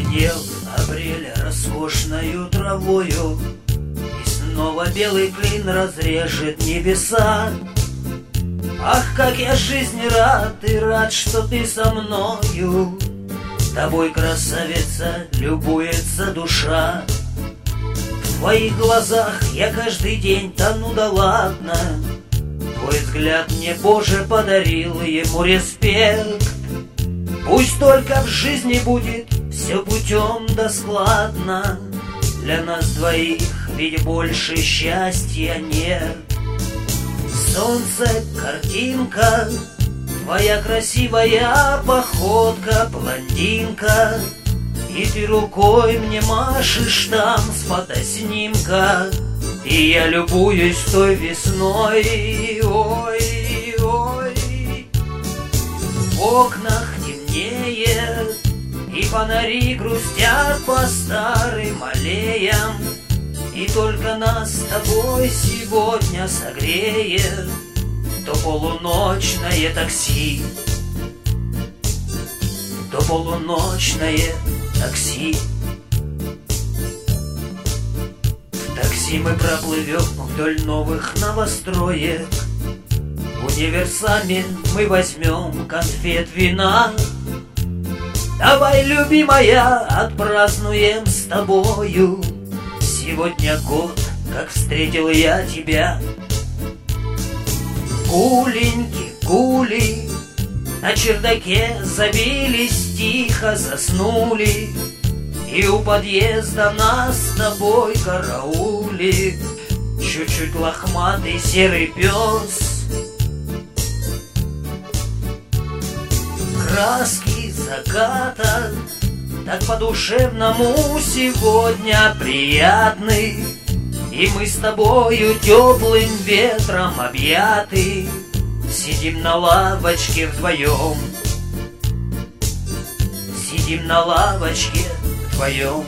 Позвенел апрель роскошною травою, и снова белый клин разрежет небеса. Ах, как я жизни рад, и рад, что ты со мною. Тобой, красавица, любуется душа. В твоих глазах я каждый день тону, да ладно. Твой взгляд мне, Боже, подарил, ему респект. Пусть только в жизни будет все путем да складно. Для нас двоих ведь больше счастья нет. Солнце, картинка, твоя красивая походка, блондинка, и ты рукой мне машешь там с фотоснимка. И я любуюсь той весной, ой, ой. В окнах темнеет, и фонари грустят по старым аллеям. И только нас с тобой сегодня согреет то полуночное такси, то полуночное такси. В такси мы проплывем вдоль новых новостроек. В универсаме мы возьмем конфет, вина. Давай, любимая, отпразднуем с тобою. Сегодня год, как встретил я тебя. Гуленьки, гули, на чердаке забились, тихо заснули. И у подъезда нас с тобой караулит чуть-чуть лохматый серый пес. Краски заката так по-душевному сегодня приятны. И мы с тобою теплым ветром объяты. Сидим на лавочке вдвоем. Сидим на лавочке вдвоем.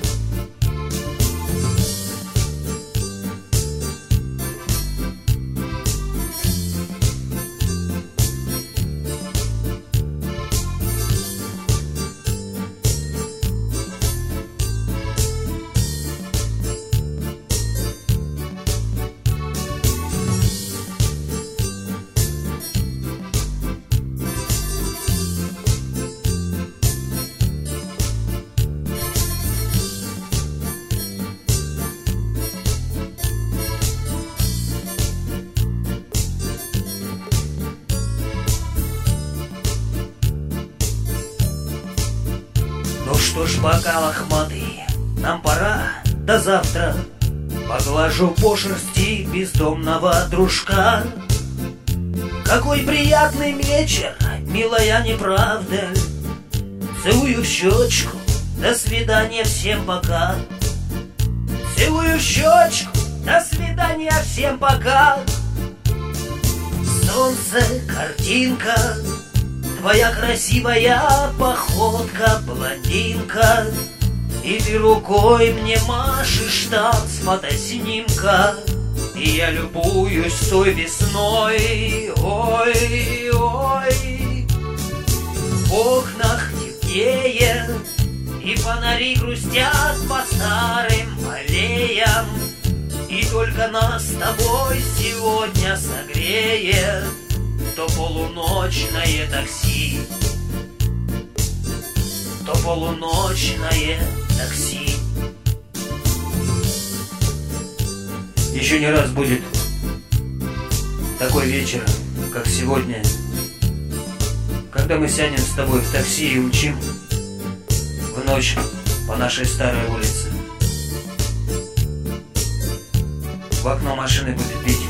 Ну что ж, пока, лохматый, нам пора, до завтра. Поглажу по шерсти бездомного дружка. Какой приятный вечер, милая, не правда ли? Целую в щечку, до свидания, всем пока. Целую в щечку, до свидания, всем пока. Солнце, картинка, твоя красивая походка, блондинка, и ты рукой мне машешь там с фотоснимка. И я любуюсь той весной, ой, ой. В окнах темнеет, и фонари грустят по старым аллеям. И только нас с тобой сегодня согреет то полуночное такси, то полуночное такси. Еще не раз будет такой вечер, как сегодня, когда мы сядем с тобой в такси и умчим в ночь по нашей старой улице. В окно машины будет бить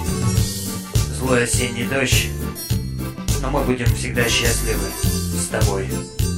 злой осенний дождь, но мы будем всегда счастливы с тобой.